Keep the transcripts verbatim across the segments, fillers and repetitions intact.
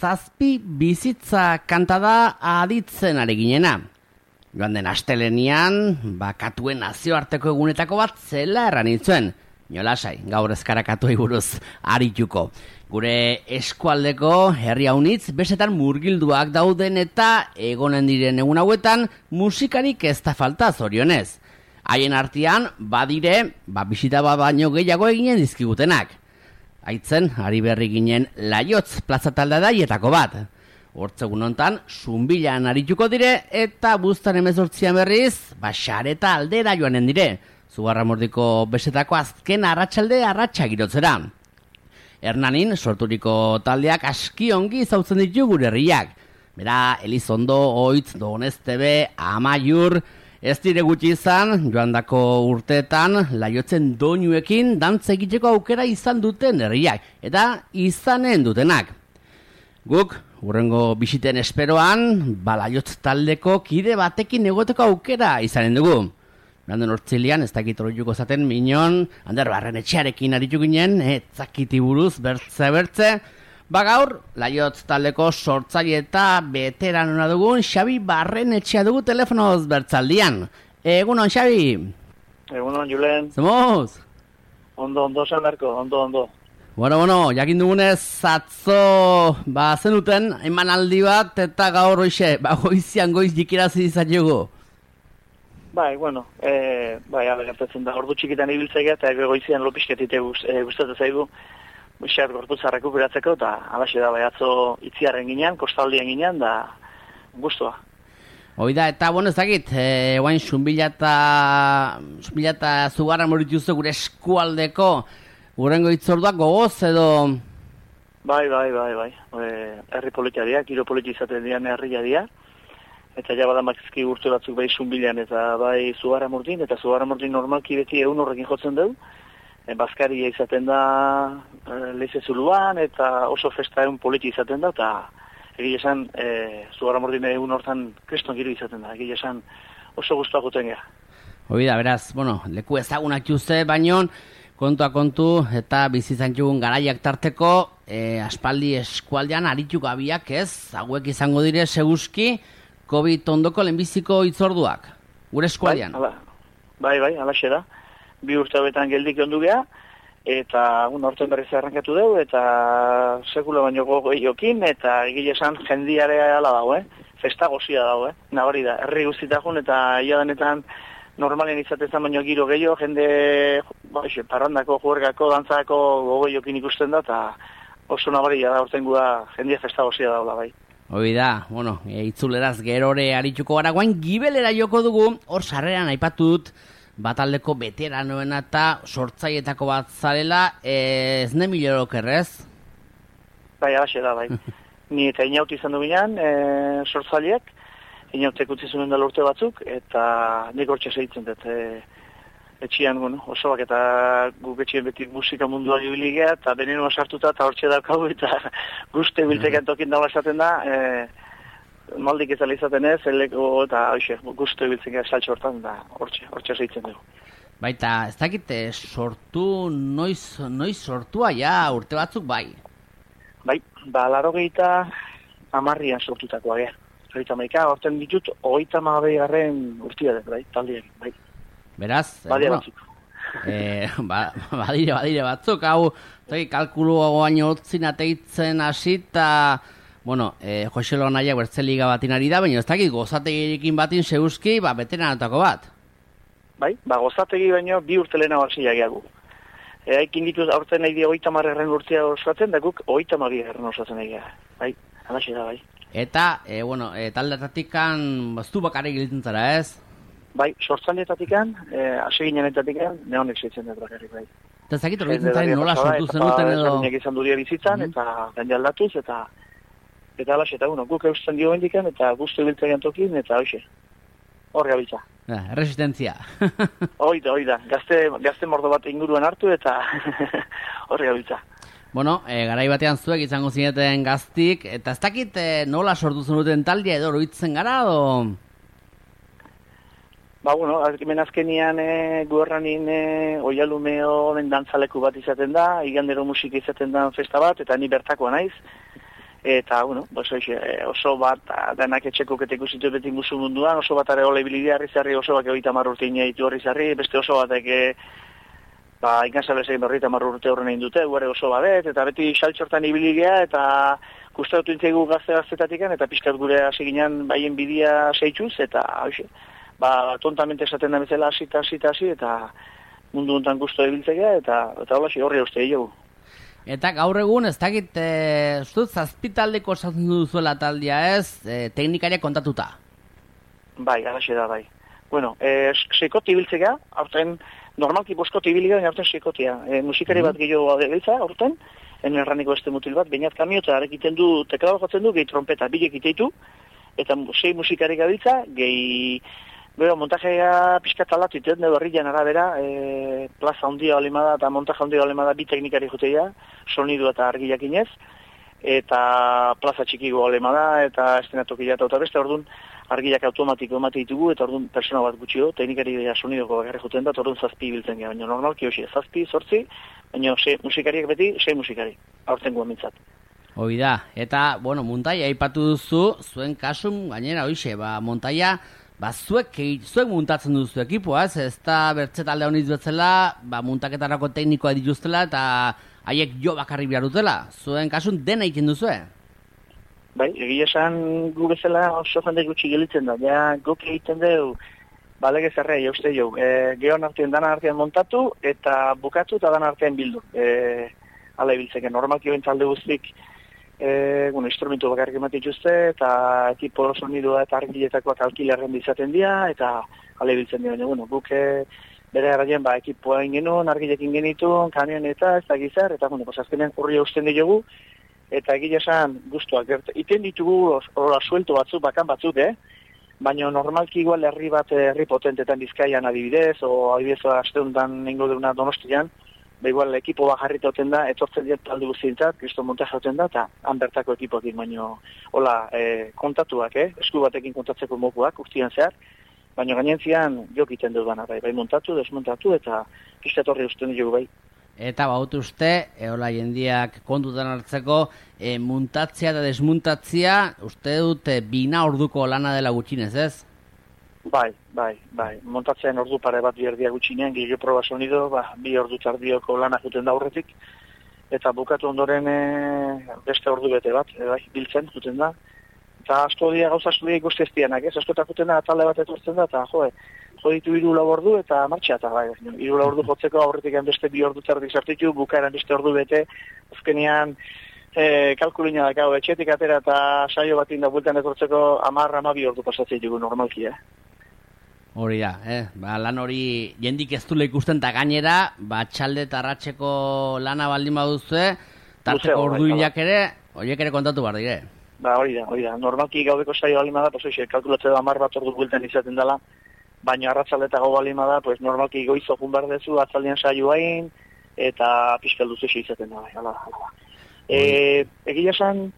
zazpi bizitza kantada aditzen ari ginena. Joan den astelenian, bakatuen nazioarteko egunetako bat zela erran nintzuen. Nolasai, gaur ezkarakatuei buruz arituko. Gure eskualdeko herri haunitz besetan murgilduak dauden eta egonen diren egun hauetan musikarik ez da falta zorionez. Haien artean, badire, ba, bisita ba baino gehiago eginen dizkigutenak. Aitzen, ari berri ginen Laiotz plaza taldaietako bat. Hortzegun hontan, Zunbilan arituko dire eta buztan emezortzian berriz, ba, Xareta aldera joanen dire. Zugarramurdiko besetako azken arratsalde arratsa girotzera. Hernanin sorturiko taldeak aski ongi zautzen ditu gure herriak. Bera, Elizondo, Oitz, Doneztebe, Amaiur, ez dire gutxi izan, joandako urteetan, Laiotzen doinuekin dantza egiteko aukera izan duten herriak, eta izanen dutenak. Guk, hurrengo bisiten esperoan, ba Laiotz taldeko kide batekin egoteko aukera izanen dugu. Brandon Hortzilian, ez dakit horretuko zaten, minon, Ander Barrenetxearekin aritu ginen, etzakiti buruz, bertze-bertze. Ba gaur, Laiotz taldeko sortzaile eta beteranona dugun Xabi Barrenetxea dugu telefonoz bertzaldian. Egunon, Xabi? Egunon, Julen. Zemoz? Ondo, ondo, Sandarko, ondo, ondo. Bueno, bueno, jakin dugunez, atzo, ba, zenuten, eman aldi bat, eta gaur hoxe, ba, goizian goiz jikirazi izatiogu. Bai, bueno, e, bai, abe, gertatzen da, ordu txikitan ibiltzea eta goizian lopisketite gustatzen zaigu, xar gorputza rekuperatzeko, eta alaxe da, bai, atzo itziarren ginean, kostaldien ginean, da gustua. Hoi da, eta, bueno, ez dakit, e, guain Zunbila eta Zunbila eta Zugarra morituzte gure eskualdeko, Urrengo itzorduak gogoz edo... Bai, bai, bai, bai. E, herri politiaria, giro politi izaten dian herria dia. Eta ja badamakizki urte batzuk bai Zunbilan eta bai Zugarramurdin, eta Zugarramurdin normalki beti egun horrekin jotzen dugu. E, Baskaria izaten da e, leize zuluan, eta oso festa egun politi izaten da, eta egia esan e, Zugarramurdin egun hortan kriston giro izaten da, egia esan oso guztuak guten gara. Hoi da, beraz, bueno, leku ezagunak juze, baino... Kontua kontu eta bizizan jugun garaiak tarteko, e, aspaldi eskualdean aritu gabiak ez, hauek izango dire seguski COVID ondoko lehenbiziko itzorduak, gure eskualdean. Bai, bai, bai, alaxe da. Bi urte hauetan geldik ondu geha, eta un horten berriz arrankatu dugu, eta sekula baino gogoiokin, eta egile esan jendiare ala dago, eh? Festa gozia dago, eh? Nabari da, herri guztitakun eta iadenetan normalen izatezen baino giro gehiago, jende ba, xe, parrandako, juergako, dantzako gogoiokin ikusten da, eta oso nabaria da, orten guda jendia festa gozia daula, bai. Hoi da, bueno, e, itzuleraz gerore arituko gara, guain gibelera joko dugu, hor sarreran aipatu dut, bataldeko beteranoena eta sortzaietako bat zarela, e, ez ne milorok errez? Bai, alaxe da, bai. Ni eta inauti izan du binean, e, sortzaileak, inautek utzi zuen dela urte batzuk, eta nik hortxe segitzen dut. E, etxian, bueno, osoak eta guk etxien beti musika mundua jubiligea, eta benenua sartuta, eta hortxe daukagu, eta guzti bilteken tokin daula esaten da, e, maldik ezala izaten ez, eleko, eta hoxe, guzti biltzen saltxe hortan, da hortxe, hortxe segitzen dugu. Baita, ez dakit, sortu, noiz, noiz sortua, ja, urte batzuk, bai? Bai, ba, laro gehieta amarrian sortutakoa, gea. Hogeita maika, horten ditut, hogeita magabei garren urtia dut, bai, taldeak, bai. Beraz, badire bueno, batzuk. E, ba, badire, badire batzuk, hau, toi, kalkulu baino hotzin ateitzen hasita, bueno, e, Joselo nahiak bertzeliga batin ari da, baina ez dakit gozategirekin batin zeuski, ba, beteranotako bat. Bai, ba, gozategi baino bi urte lehena barzia gehiago. E, haikin dituz, aurten nahi di hogeita marren urtia osatzen, da guk hogeita mabi garren osatzen nahi gehiago. Bai, alaxe da, bai. Eta, e, bueno, e, taldetatikan, baztu bakarrik giltzen zara, ez? Bai, sortzaileetatikan, e, aseginenetatikan, neonek zeitzen dut bakarrik, bai. Eta zakit horretzen zaren nola sortu zenuten edo... Eta izan dudia bizitzan, eta jende aldatuz, eta eta alaxe, eta uno, guk eusten dio bendiken, eta guztu biltzen tokin, eta hoxe, hor gabiltza. Ja, resistentzia. Oida, oida, gazte, gazte mordo bat inguruan hartu, eta hor gabiltza. Bueno, e, garai batean zuek izango zineten gaztik, eta ez dakit e, nola sortu zenuten taldia edo horitzen gara, edo... Ba, bueno, hemen azkenian e, guerranin e, oialumeo den dantzaleku bat izaten da, igandero musika izaten da festa bat, eta ni bertakoa naiz. Eta, bueno, pues, oixe, oso bat, denak etxekok eta ikusitu beti musu munduan, oso bat are ole bilidea harri oso bat egiten marru urte inaitu horri zarri, beste oso batek, ba, inkantzabezegin berrita marru urte horren egin dute, guare oso badet, eta beti saltxortan ibiligea, eta gustatu intzegu gazte-gaztetatik, eta pixkat gure hasi ginen baien bidia seituz, eta, oixe, ba, tontamente esaten da bezala hasita, hasita, hasi, eta mundu honetan guztu ebiltzea, eta, eta hola, horri uste dugu. Eta gaur egun, ez dakit, e, zut, zazpitaldeko osatzen duzuela taldia ez, e, teknikaria kontatuta? Bai, alaxe da, bai. Bueno, e, seikoti ibiltzea, aurten, normalki boskoti ibiliga, aurten seikotia. E, musikari bat gehiago biltza, aurten, en erraniko beste mutil bat, bainat kamiota, arekiten du, teklado jotzen du, gehi trompeta, bilek iteitu, eta sei musikari gabiltza, gehi, bero, montajea pixkat alatu iten, dugu herrian arabera, e, plaza handia olimada eta montaja handia olimada bi teknikari juteia, sonidu eta argiak inez, eta plaza txikigo olimada, eta estenatokila eta beste, orduan, argiak automatiko emate ditugu, eta orduan persona bat gutxio, teknikari dira sonidoko bakarri juten da, eta orduan zazpi biltzen gara, baina normalki hoxe, zazpi, sortzi, baina sei musikariak beti, sei musikari, aurten guen mintzat. Hoi da, eta, bueno, montaia aipatu duzu, zuen kasun, gainera, hoxe, ba, montaia, ba, zuek, zuek muntatzen duzu ekipoa, ez, ez da bertze talde honiz betzela, ba, muntaketarako teknikoa dituztela, eta haiek jo bakarri behar dutela, zuen kasun dena egiten duzue? Bai, egia esan gu bezala oso jende gutxi gelitzen da, ja, guk egiten dugu, ba, lege zerrei, uste jo, e, geon artean, dana artean montatu, eta bukatu, eta dana artean bildu, e, ala ibiltzeke, normalki oen talde guztik, E, bueno, instrumentu bakarrik ematen dituzte, eta tipo sonidua eta argiletakoak alkilerren izaten dira, eta ale biltzen dira. Bueno, guk e, bere garraien, ba, ekipoa ingenuen, argilekin genitun, kamion eta ez da gizar, eta, bueno, pues, azkenean kurria usten diogu, eta egia esan guztuak. Iten ditugu horra suelto batzuk, bakan batzuk, eh? Baina normalki igual herri bat, herri potentetan Bizkaian adibidez, o adibidez asteuntan nengo deuna Donostian, ba igual ekipo bat jarritauten da, etortzen diet talde guztientzat, kristo montajauten da, eta han bertako ekipoekin, baina hola, e, kontatuak, eh? Esku batekin kontatzeko mokuak, urtian zehar, baina gainentzian jokiten dut bana, bai, bai montatu, desmontatu, eta pistatorri usten dugu bai. Eta baut uste, e, hola jendiak kontutan hartzeko, e, muntatzea eta desmuntatzea, uste dut e, bina orduko lana dela gutxinez, ez? Bai, bai, bai. Montatzean ordu pare bat bierdia gutxinean, gillo proba sonido, ba, bi ordu tardioko lana juten da aurretik, eta bukatu ondoren e, beste ordu bete bat, e, bai, biltzen juten da. Eta asko dira gauza zudia ikusti eztianak, ez? Askotak juten da, talde bat etortzen da, eta jo, jo ditu hiru lau ordu, eta martxa, eta bai, hiru lau ordu jotzeko aurretik beste bi ordu tardik sartitu, bukaeran beste ordu bete, azkenean, E, kalkulina dakau, etxetik atera eta saio bat inda bueltan etortzeko amar, amabi ordu pasatzen dugu normalki, eh? Hori da, eh? Ba, lan hori jendik ez dule ikusten eta gainera, ba, txalde eta arratseko lana baldin baduzue, tarteko orduinak ere, horiek ere kontatu behar dire. Ba, hori da, hori da. Normalki gaudeko saio baldin bada, pues, oixe, kalkulatzea amar bat ordu bueltan izaten dela, baina arratsalde eta gau baldin bada, pues, normalki goizo jun behar dezu, atzaldean saio hain, eta pixkalduze izaten da, bai, ala, ala. E, egia esan,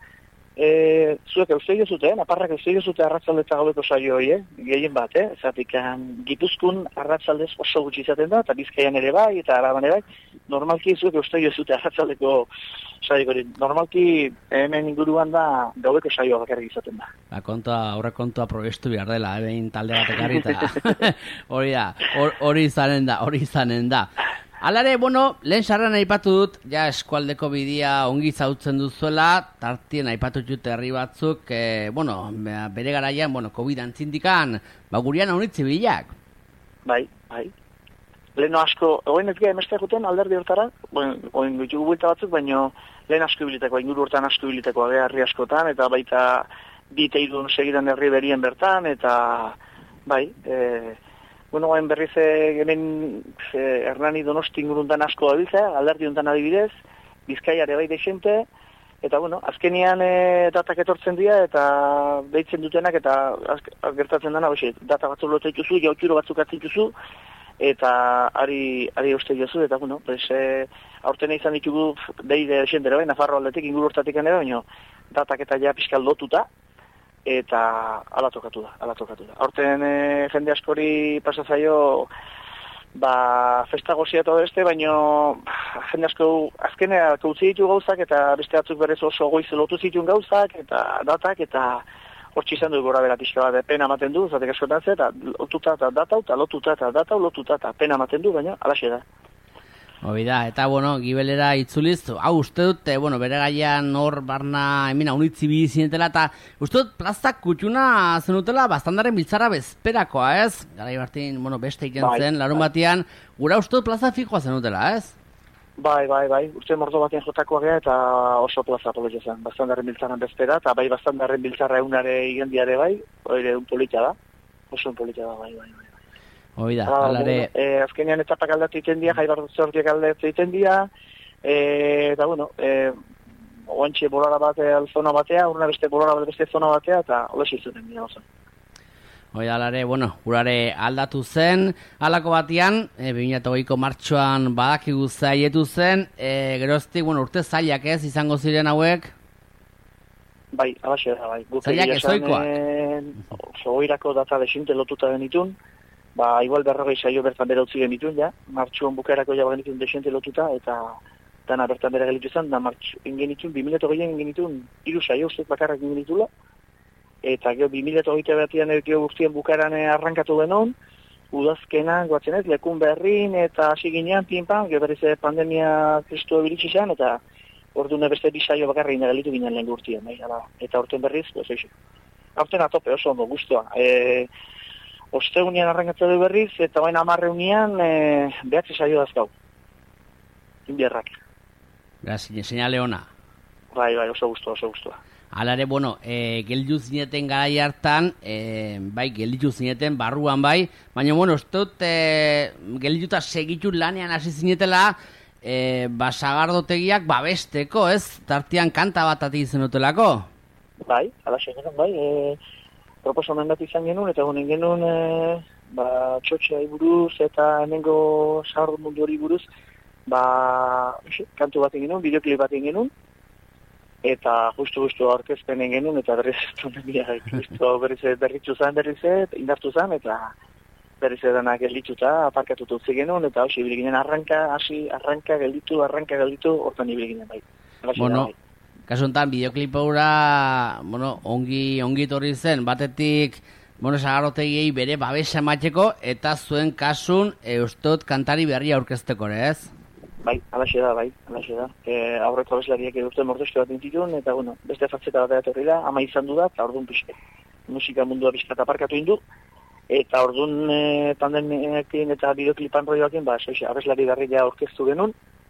e, zuek euste zute, eh? Naparrak euste zute arratzalde eta gaubeko saio hori, eh? Gehien bat, eh? Zatik, Gipuzkun arratzaldez oso gutxi izaten da, eta Bizkaian ere bai, eta Araban ere bai, normalki zuek euste zute arratzaldeko saio hori. Normalki hemen inguruan da gaubeko saioa bakarrik izaten da. Ba, kontua, aurre kontua probestu behar dela, behin talde batek harrita. Hori da, hori izanen da, hori izanen da. Alare, bueno, lehen sarran aipatu dut, ja eskualdeko bidia ongi zautzen duzuela, tartien aipatu dut herri batzuk, e, bueno, bere garaian, bueno, COVID antzindikan, ba, gurian haunitzi bilak. Bai, bai. Leheno asko, oen ez geha emestea juten alderdi hortara, oen ditugu buelta batzuk, baina lehen asko biliteko, inguru hortan asko biliteko, herri askotan, eta baita bite idun segidan herri berien bertan, eta bai, e, bueno, hain berriz hemen eh, Hernani Donosti inguruntan asko dabiltza, alderdi hontan adibidez, Bizkaiare bai deixente, eta bueno, azkenian e, datak etortzen dira, eta deitzen dutenak, eta azk, gertatzen dena, hoxe, data batzuk lotu dituzu, jautxuro batzuk atzituzu, eta ari, ari uste jozu, eta bueno, pues, e, aurten izan ditugu deide deixentera bai, Nafarro aldetik, inguru hortatik ere, baina datak eta ja pixkal lotuta, eta ala tokatu da, ala tokatu da. Horten e, jende askori pasazaio ba, festa gozia eta beste, baino jende asko azkenea utzi ditu gauzak, eta beste batzuk berez oso goiz lotu zituen gauzak, eta datak, eta hortxe izan du gora bera pixka bat, pena ematen du, zatek askotan ze, eta lotuta eta datau, eta lotuta eta datau, lotuta eta pena ematen du, baina alaxe da. Hoi da, eta, bueno, gibelera itzuliz, hau, uste dut, eh, bueno, bere gaian hor barna, emina, unitzi bizinetela, eta uste dut plazak kutxuna zenutela bastandaren biltzara bezperakoa, ez? Garai Martin, bueno, beste iken bai, zen, larun bai. batean, gura uste dut plaza fikoa zenutela, ez? Bai, bai, bai, urte mordo batean jotakoa gea, eta oso plaza poloia zen, bastandarren biltzaran bezpera, eta bai bastandarren biltzarra egunare igendiare bai, oire un polita da, oso un polita da, bai, bai, bai. Hoi da, Ah, alare... bueno, eh, azkenean etapak aldatu egiten dira, jaibar zortiak aldatu egiten dira, eh, eta bueno, eh, oantxe bolora batea, zona batea, urna beste bolora bat beste zona batea, eta olesi zuten dira oso. Hoi da, alare, bueno, urare aldatu zen, halako batean, e, bi mila hogeiko martxoan badakigu zaietu zen, e, geroztik, bueno, urte zailak ez, izango ziren hauek? Bai, alaxe da, bai. Zailak ezoikoak? Oso oirako data desinte lotuta genitun, ba, igual berrogei saio bertan bera utzi genitun, ja, martxuan bukaerako ja genitun desinte lotuta, eta dana bertan bera gelitu zen, da martxu ingenitun, bi mila hogeian ingenitun, hiru saio ustez bakarrak ingenitula, eta gero bi mila hogeita batian gero guztien bukaeran arrankatu genon, udazkenan, guatzen ez, lekun berrin, eta hasi ginean, pinpan, gero berriz pandemia kristu ebiritsi zen, eta orduan beste bi saio bakarrik gelitu ginen lehen gurtien, bai, eta orten berriz, ez eixo. Horten atope oso ondo, guztua. E, Ostegunean arrankatzen du berriz, eta baina amarreunean e, behatzi saio dazkau. Inbierrak. Grazie, seinale ona. Bai, bai, oso guztua, oso guztua. Alare, bueno, e, gelditu zineten garai hartan, e, bai, gelditu zineten barruan bai, baina, bueno, ez dut, e, geldituta segitu lanean hasi zinetela, e, basagardotegiak babesteko, ez? Tartian kanta bat ati zenutelako? Bai, ala segetan, bai, e, proposamen bat izan genuen, eta honen genuen, e, ba, txotxeai buruz, eta hemengo sagardo mundu hori buruz, ba, kantu bat genuen, bideoklip bat genuen, eta justu-justu aurkezpenen genuen, eta berriz pandemia, justu berriz berritzu zen berriz, indartu zen, eta berriz edanak geldituta, aparkatutu utzi genuen, eta hausi ibili ginen arranka, hasi, arranka, gelditu, arranka, gelditu, hortan ibili ginen bai. Bueno, kasu honetan, bideoklip hura, bueno, ongi, ongi torri zen, batetik, bueno, sagardotegiei bere babesa emateko, eta zuen kasun, e, ustot kantari berria aurkezteko, ez? Bai, alaxe da, bai, alaxe da. E, aurreko abeslariak edurten mordostu bat intitun, eta, bueno, beste fatzeta bat etorri da, ama izan du da, eta orduan pixke. Musika mundua pixka aparkatu indu, eta orduan e, pandemiakin eta bideoklipan roioakin, ba, soixe, abeslari berria aurkeztu genuen,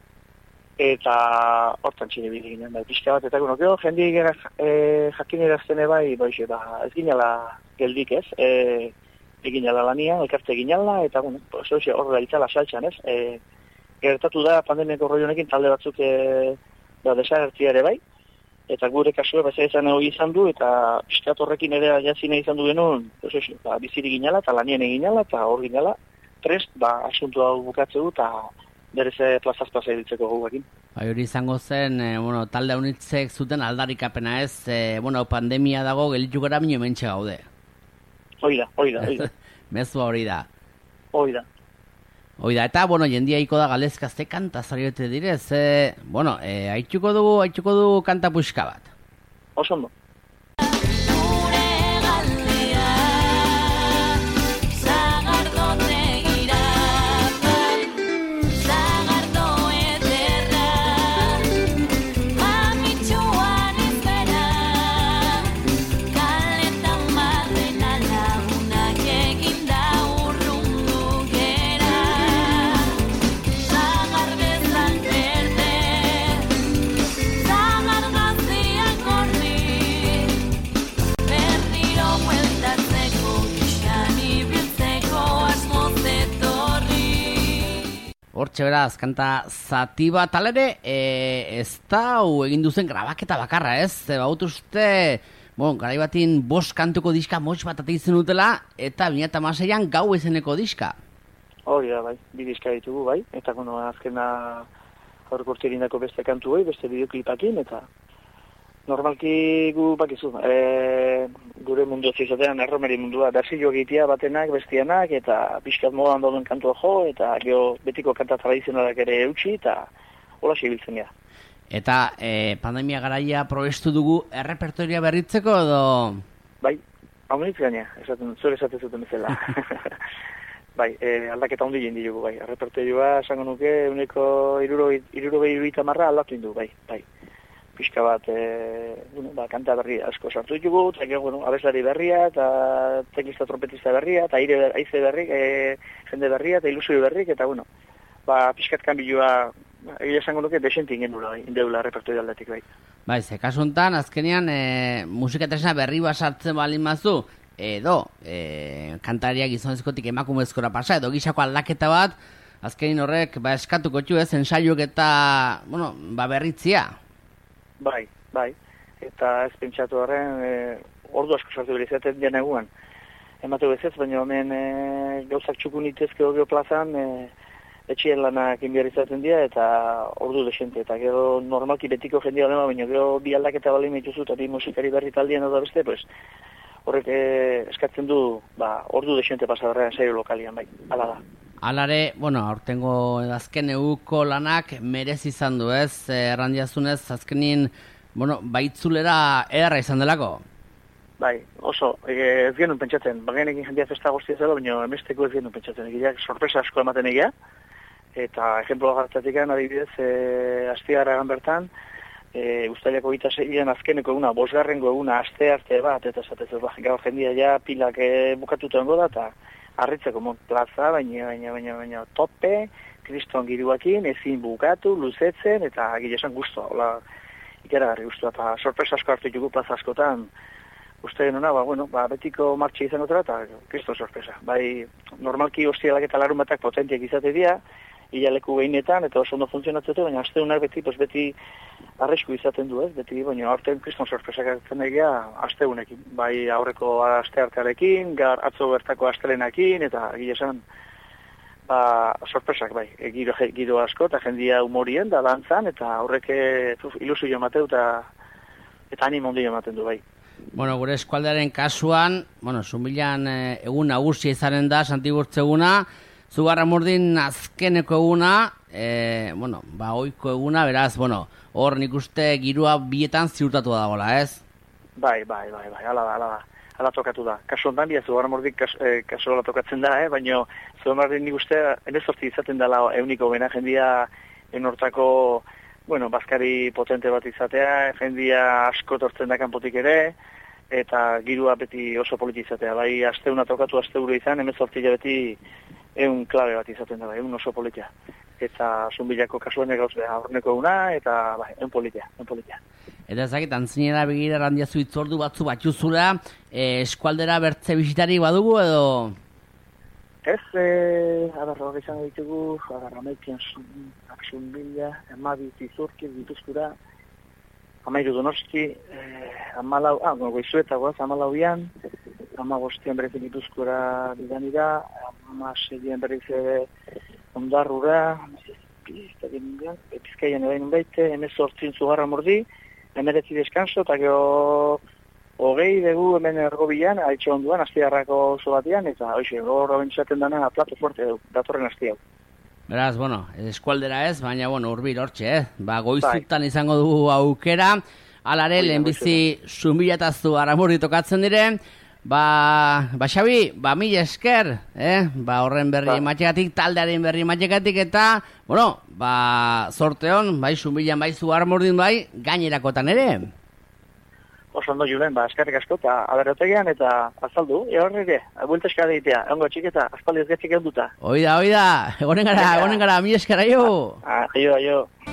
eta hortan txine bide ginen, bai, pixka bat, eta gero, gero, jendi e, jakin eraztene bai, bai, ba, ez ginala geldik ez, e, eginala lania, elkarte eginala, eta, bueno, soixe, horrela itzala saltxan ez, e, gertatu da pandemiako roi honekin talde batzuk e, da desagertzia ere bai, eta gure kasua bezala izan hori izan du, eta piskat horrekin ere jatzine izan du genuen, ba, biziri ginala, eta lanien eginala, eta hor ginala, prest, ba, asuntu hau bukatze du, eta berez plazaz-plaza editzeko guekin. Bai, hori izango zen, e, bueno, talde honitzek zuten aldarikapena ez, e, bueno, pandemia dago gelitu gara minio mentxe gaude. Hoi da, hoi da, hoi da. Mezua hori da. Hoi da. Hoi da, eta, bueno, jendia iko da galdezka ze kanta zariote direz, e, bueno, e, haitxuko dugu, haitxuko dugu kanta puxka bat. Oso ondo. Hortxe beraz, kanta zati bat alere, e, ez da hu egin duzen grabaketa bakarra, ez? E, baut uste, bueno, garai batin bost kantuko diska motx bat ateitzen dutela, eta bi mila hamaseian gau izeneko diska. Hori da, bai, bi diska ditugu, bai, eta bueno, azkena gaur urte egindako beste kantu hori, beste bideoklipakin, eta normalki gu bakizu, e, gure mundu ez izatean erromeri mundua, berzio egitea batenak, bestianak, eta pixkat modan dauden kantua jo, eta geho betiko kanta tradizionalak ere eutxi, eta hola segibiltzen gara. Eta e, pandemia garaia probestu dugu errepertoria berritzeko edo? Bai, hau menitz gaina, esaten, zure esaten zuten bezala. Bai, e, aldaketa hondi jindi dugu, bai. Errepertorioa, esango nuke, uneko irurogei iruita marra aldatu indu, bai, bai. Pixka bat, e, bueno, ba, kanta berri asko sartu ditugu, eta gero, bueno, abeslari berria, eta teknista trompetista berria, eta aire ber, aize berrik, e, jende berria, eta ilusio berrik, eta, bueno, ba, pixkat kanbilua, egia esango nuke, desenti ingen dula, indeula repertorio aldatik, bai. Bai, ze kasuntan, azkenean, e, musika tresna berri bat sartzen balin mazu, edo, e, kantariak gizonezkotik emakumezkora pasa, edo gisako aldaketa bat, azkenin horrek, ba, eskatuko txu ez, ensaiok eta, bueno, ba, berritzia. Bai, bai, eta ez pentsatu horren, e, ordu asko sartu berizaten dian eguan. Ematu bezez, baina hemen e, gauzak txukun itezke hori plazan, e, etxien lanak inbiar izaten dira, eta ordu desente, eta gero normalki betiko jendia dema, baina gero bi aldaketa bali mituzu, eta bi musikari berri taldean edo beste, pues, horrek e, eskatzen du, ba, ordu desente pasadarrean saio lokalian, bai, ala da. Alare, bueno, aurtengo azken eguko lanak merez izan du, ez? Errandiazunez, azkenin, bueno, baitzulera ederra izan delako? Bai, oso, e, ez genuen pentsatzen, bagenekin jendia festa guztia zelo, baina emesteko ez genuen pentsatzen, egileak sorpresa asko ematen egia, eta ejemplo gartatik adibidez, e, astigarragan bertan, e, ustaileko gita zeian azkeneko eguna, bosgarrengo eguna, aste arte bat, eta esatez, ba, gaur jendia ja pilak e, bukatutu da, eta harritzeko mon plaza, baina, baina, baina, baina, tope, kriston giruakin, ezin bukatu, luzetzen, eta gile esan guztua, hola, ikeragarri guztua, eta sorpresa asko hartu dugu plaza askotan, uste genuna, ba, bueno, ba, betiko martxe izan otra, eta kriston sorpresa. Bai, normalki hostialak eta larun batak potentiak izate dira, hilaleku behinetan, eta oso ondo funtzionatzete, baina aste unar beti, pues, beti arrisku izaten du, ez? Beti, baina aurten kriston sorpresak hartzen egia aste unekin. Bai, aurreko aste artearekin, gar atzo bertako astelenakin, eta gile esan, ba, sorpresak, bai, e, giro, giro asko, eta jendia humorien, da dantzan, eta aurreke ilusio emateu, eta eta animo ondio ematen du, bai. Bueno, gure eskualdearen kasuan, bueno, Zumbilan e, egun nagusia izanen da, Santiburtze eguna, Zugarramurdin azkeneko eguna, e, bueno, ba, oiko eguna, beraz, bueno, hor nik uste girua bietan ziurtatu dagoela, ez? Bai, bai, bai, bai, ala da, ala da, ala tokatu da. Kasu ondan, bia, Zugarramurdin kas, e, kasu ala tokatzen da, eh? Baina Zugarramurdin nik uste, enezortzi izaten dela euniko bena, jendia enortako, bueno, bazkari potente bat izatea, jendia asko tortzen da kanpotik ere, eta girua beti oso politi izatea. Bai, asteuna tokatu asteuro izan, emezortzila beti egun klabe bat izaten da, egun oso politia. Eta Zumbilako kasuanek gauz beha horneko eguna, eta bai, egun politia, egun politia. Eta ezakit, antzinera begira randiazu itzordu batzu batxuzula, e, eskualdera bertze bisitari badugu edo? Ez, e, adarra hori izango ditugu, adarra meikian Zumbila, emabi zizurki, dituzkura, amairu donosti, eh, amalau, ah, no, goizuetagoaz, amalauian, amabostian berriz dituzkura bidanira, amaseian berriz ondarrura, Bizkaian ebain baite, emezortzin Zugarramurdi, emeretzi deskanso, eta gero hogei dugu hemen ergobilan, haitxo onduan, astiarrako oso batean, eta hoxe, hor bentsaten dana plato fuerte du, datorren astiau. Beraz, bueno, eskualdera ez, baina, bueno, urbil hortxe, eh? Ba, goizutan izango dugu aukera, alare, lehenbizi Zumbila eta Zugarramurdi tokatzen dire, ba, ba, Xabi, ba, mila esker, eh? Ba, horren berri ba. Matxekatik, taldearen berri matxekatik, eta, bueno, ba, sorteon, bai, Zumbilan, bai, Zugarramurdin, bai, gainerakotan ere. Oso ondo julen, ba, eskarrik asko, eta aberrotegian, eta azaldu, e horre ere, buelta eskara ditea, ongo txiketa, aspaldi ez gatzik egon duta. Oida, oida, egonen gara, egonen gara, mi eskara jo. Ah, aio, aio.